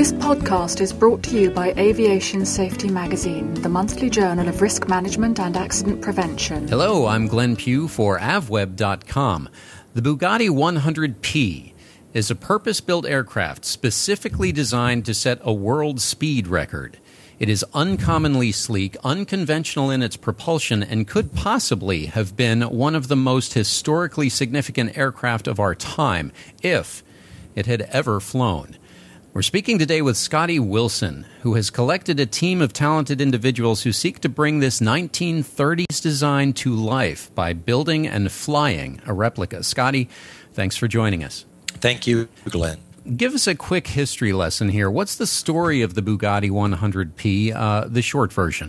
This podcast is brought to you by Aviation Safety Magazine, the monthly journal of risk management and accident prevention. Hello, I'm Glenn Pugh for avweb.com. The Bugatti 100P is a purpose-built aircraft specifically designed to set a world speed record. It is uncommonly sleek, unconventional in its propulsion, and could possibly have been one of the most historically significant aircraft of our time, if it had ever flown. We're speaking today with Scotty Wilson, who has collected a team of talented individuals who seek to bring this 1930s design to life by building and flying a replica. Scotty, thanks for joining us. Thank you, Glenn. Give us a quick history lesson here. What's the story of the Bugatti 100P, the short version?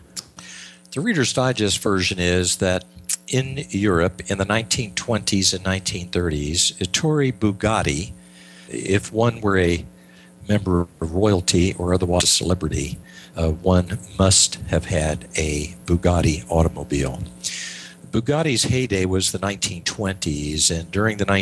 The Reader's Digest version is that in Europe in the 1920s and 1930s, Ettore Bugatti, if one were a member of royalty or otherwise a celebrity, one must have had a Bugatti automobile. Bugatti's heyday was the 1920s, and during the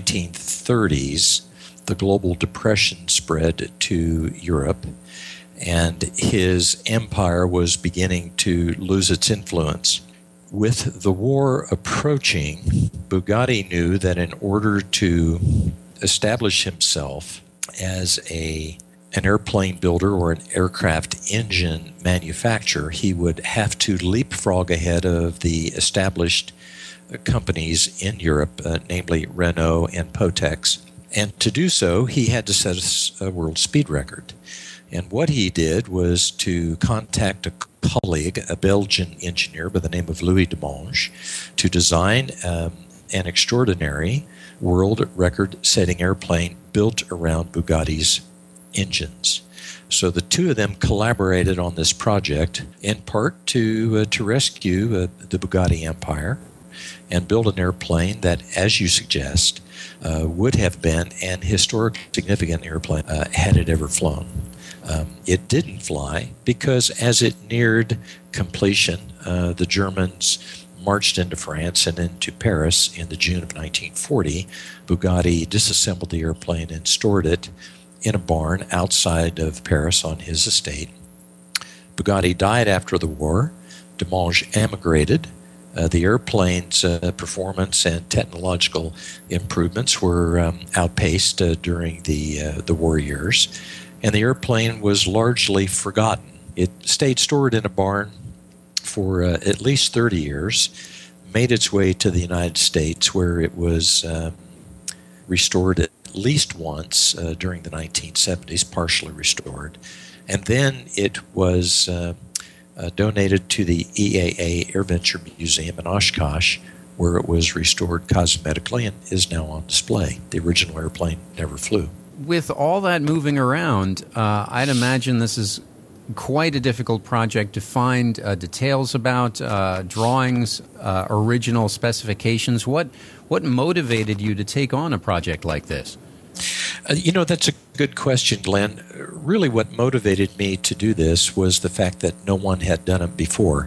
1930s, the global depression spread to Europe, and his empire was beginning to lose its influence. With the war approaching, Bugatti knew that in order to establish himself as an airplane builder or an aircraft engine manufacturer, he would have to leapfrog ahead of the established companies in Europe, namely Renault and Potex. And to do so, he had to set a world speed record. And what he did was to contact a colleague, a Belgian engineer by the name of Louis Demange, to design an extraordinary world record-setting airplane built around Bugatti's engines. So the two of them collaborated on this project, in part to rescue the Bugatti empire and build an airplane that, as you suggest, would have been an historically significant airplane had it ever flown. It didn't fly because as it neared completion, the Germans marched into France and into Paris in the June of 1940. Bugatti disassembled the airplane and stored it in a barn outside of Paris on his estate. Bugatti died after the war. Demange emigrated. The airplane's performance and technological improvements were outpaced during the war years, and the airplane was largely forgotten. It stayed stored in a barn for at least 30 years, made its way to the United States, where it was restored at least once during the 1970s, partially restored, and then it was donated to the EAA AirVenture Museum in Oshkosh, where it was restored cosmetically and is now on display. The original airplane never flew. With all that moving around, I'd imagine this is quite a difficult project to find details about, drawings, original specifications. What motivated you to take on a project like this? That's a good question, Glenn. Really what motivated me to do this was the fact that no one had done it before.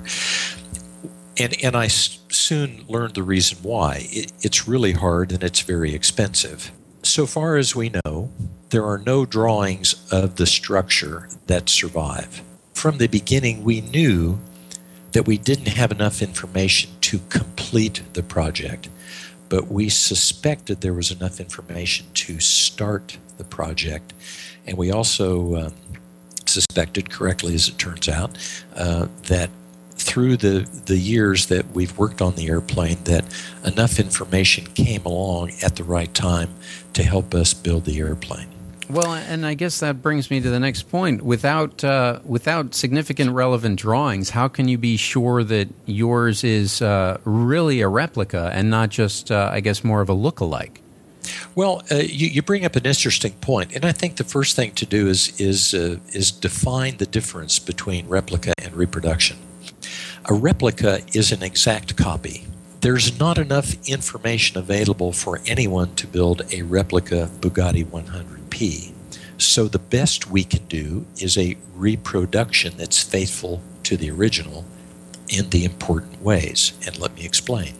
And I soon learned the reason why. It's really hard and it's very expensive. So far as we know, there are no drawings of the structure that survive. From the beginning, we knew that we didn't have enough information to complete the project, but we suspected there was enough information to start the project. And we also suspected, correctly as it turns out, that through the years that we've worked on the airplane, that enough information came along at the right time to help us build the airplane. Well, and I guess that brings me to the next point. Without significant relevant drawings, how can you be sure that yours is really a replica and not just, I guess, more of a look-alike? Well, you bring up an interesting point, and I think the first thing to do is define the difference between replica and reproduction. A replica is an exact copy. There's not enough information available for anyone to build a replica Bugatti 100P. So the best we can do is a reproduction that's faithful to the original in the important ways. And let me explain.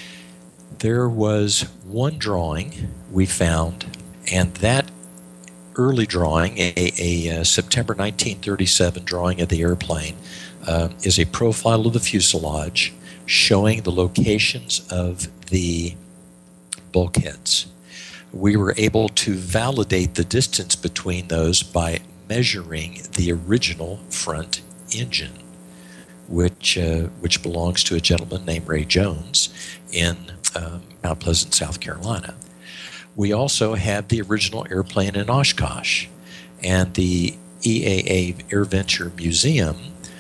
There was one drawing we found, and that early drawing, a September 1937 drawing of the airplane, is a profile of the fuselage showing the locations of the bulkheads. We were able to validate the distance between those by measuring the original front engine, which belongs to a gentleman named Ray Jones in Mount Pleasant, South Carolina. We also have the original airplane in Oshkosh, and the EAA AirVenture Museum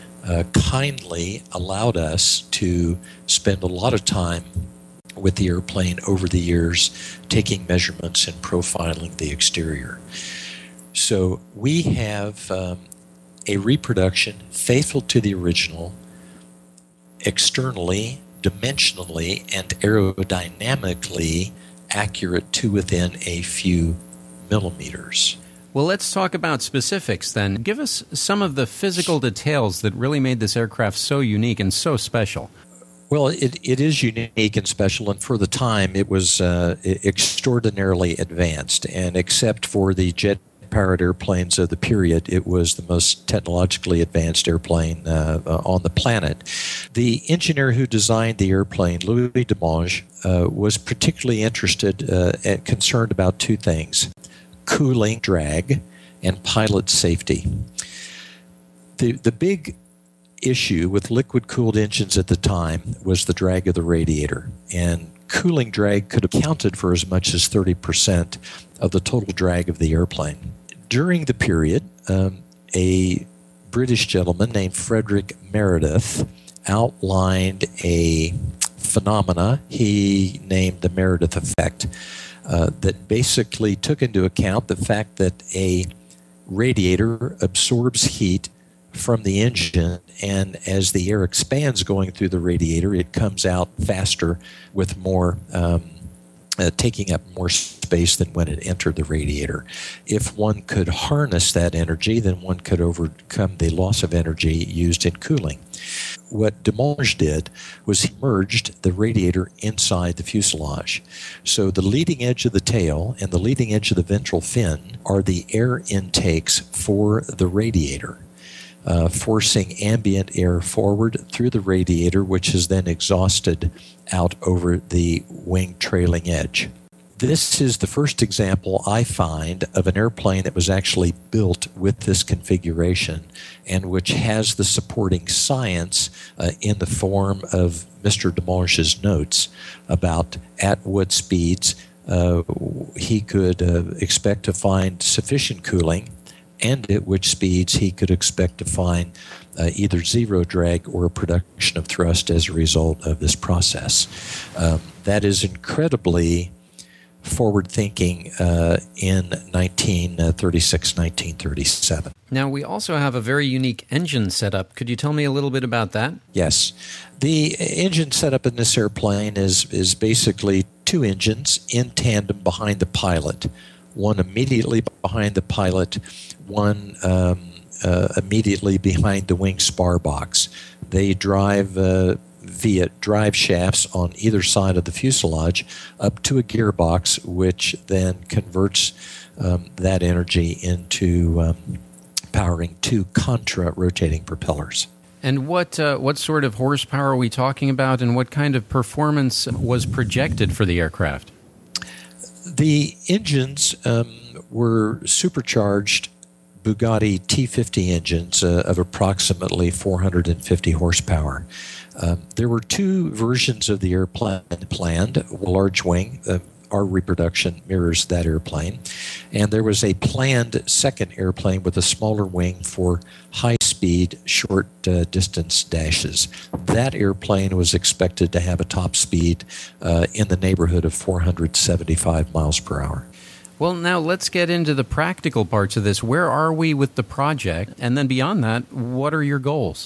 kindly allowed us to spend a lot of time with the airplane over the years, taking measurements and profiling the exterior. So we have a reproduction faithful to the original, externally, dimensionally, and aerodynamically accurate to within a few millimeters. Well, let's talk about specifics then. Give us some of the physical details that really made this aircraft so unique and so special. Well, it is unique and special, and for the time it was extraordinarily advanced, and except for the jet-powered airplanes of the period, it was the most technologically advanced airplane on the planet. The engineer who designed the airplane, Louis Demonge, was particularly interested and concerned about two things: cooling, drag, and pilot safety. The big issue with liquid-cooled engines at the time was the drag of the radiator, and cooling drag could have accounted for as much as 30% of the total drag of the airplane. During the period, a British gentleman named Frederick Meredith outlined a phenomena he named the Meredith effect, that basically took into account the fact that a radiator absorbs heat from the engine, and as the air expands going through the radiator, it comes out faster with more taking up more space than when it entered the radiator. If one could harness that energy, then one could overcome the loss of energy used in cooling. What Demonge did was he merged the radiator inside the fuselage. So the leading edge of the tail and the leading edge of the ventral fin are the air intakes for the radiator, forcing ambient air forward through the radiator, which is then exhausted out over the wing trailing edge. This is the first example I find of an airplane that was actually built with this configuration and which has the supporting science in the form of Mr. Demonge's notes about at what speeds he could expect to find sufficient cooling and at which speeds he could expect to find either zero drag or a production of thrust as a result of this process. That is incredibly forward-thinking in 1936, 1937. Now, we also have a very unique engine setup. Could you tell me a little bit about that? Yes. The engine setup in this airplane is basically two engines in tandem behind the pilot, one immediately behind the pilot, one immediately behind the wing spar box. They drive via drive shafts on either side of the fuselage up to a gearbox, which then converts that energy into powering two contra-rotating propellers. And what sort of horsepower are we talking about, and what kind of performance was projected for the aircraft? The engines were supercharged Bugatti T50 engines of approximately 450 horsepower. There were two versions of the airplane planned, large wing. Our reproduction mirrors that airplane. And there was a planned second airplane with a smaller wing for high-speed, short-distance dashes. That airplane was expected to have a top speed in the neighborhood of 475 miles per hour. Well, now let's get into the practical parts of this. Where are we with the project? And then beyond that, what are your goals?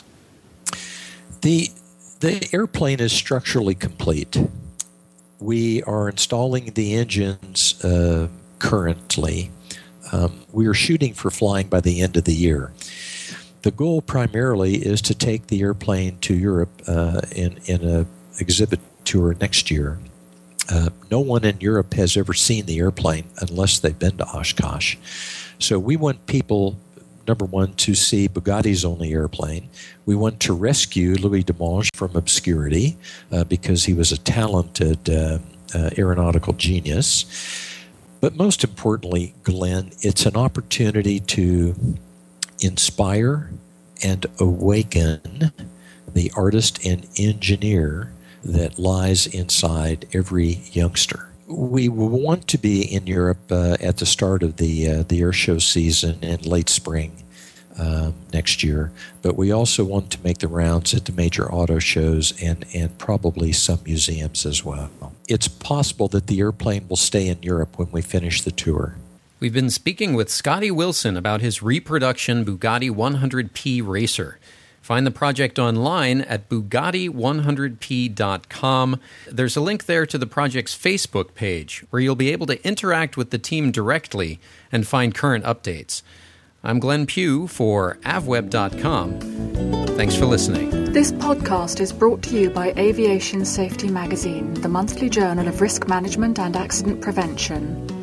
The airplane is structurally complete. We are installing the engines currently. We are shooting for flying by the end of the year. The goal primarily is to take the airplane to Europe in an exhibit tour next year. No one in Europe has ever seen the airplane unless they've been to Oshkosh. So we want people, number one, to see Bugatti's only airplane. We want to rescue Louis Demange from obscurity because he was a talented aeronautical genius. But most importantly, Glenn, it's an opportunity to inspire and awaken the artist and engineer that lies inside every youngster. We want to be in Europe at the start of the air show season in late spring next year, but we also want to make the rounds at the major auto shows and probably some museums as well. It's possible that the airplane will stay in Europe when we finish the tour. We've been speaking with Scotty Wilson about his reproduction Bugatti 100P Racer. Find the project online at Bugatti100p.com. There's a link there to the project's Facebook page, where you'll be able to interact with the team directly and find current updates. I'm Glenn Pugh for avweb.com. Thanks for listening. This podcast is brought to you by Aviation Safety Magazine, the monthly journal of risk management and accident prevention.